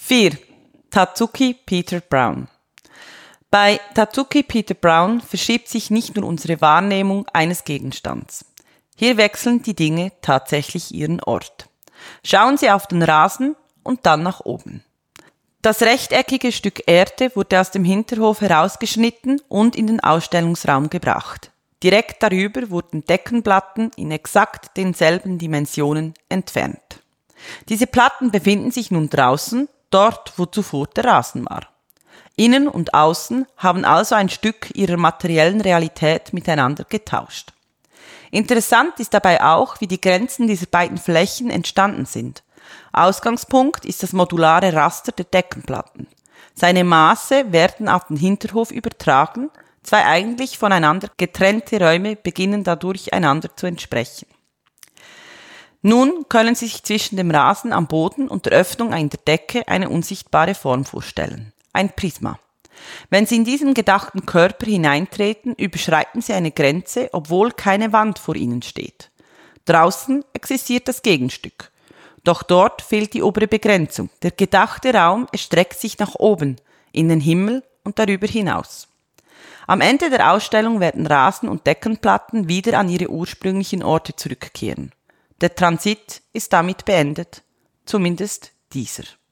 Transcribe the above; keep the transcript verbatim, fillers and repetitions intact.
vier. Tatsuki Peter Brown. Bei Tatsuki Peter Brown verschiebt sich nicht nur unsere Wahrnehmung eines Gegenstands. Hier wechseln die Dinge tatsächlich ihren Ort. Schauen Sie auf den Rasen und dann nach oben. Das rechteckige Stück Erde wurde aus dem Hinterhof herausgeschnitten und in den Ausstellungsraum gebracht. Direkt darüber wurden Deckenplatten in exakt denselben Dimensionen entfernt. Diese Platten befinden sich nun draußen, dort wo zuvor der Rasen war. Innen und außen haben also ein Stück ihrer materiellen Realität miteinander getauscht. Interessant ist dabei auch, wie die Grenzen dieser beiden Flächen entstanden sind. Ausgangspunkt ist das modulare Raster der Deckenplatten. Seine Maße werden auf den Hinterhof übertragen, zwei eigentlich voneinander getrennte Räume beginnen dadurch einander zu entsprechen. Nun können Sie sich zwischen dem Rasen am Boden und der Öffnung in der Decke eine unsichtbare Form vorstellen. Ein Prisma. Wenn Sie in diesen gedachten Körper hineintreten, überschreiten Sie eine Grenze, obwohl keine Wand vor Ihnen steht. Draußen existiert das Gegenstück. Doch dort fehlt die obere Begrenzung. Der gedachte Raum erstreckt sich nach oben, in den Himmel und darüber hinaus. Am Ende der Ausstellung werden Rasen und Deckenplatten wieder an ihre ursprünglichen Orte zurückkehren. Der Transit ist damit beendet, zumindest dieser.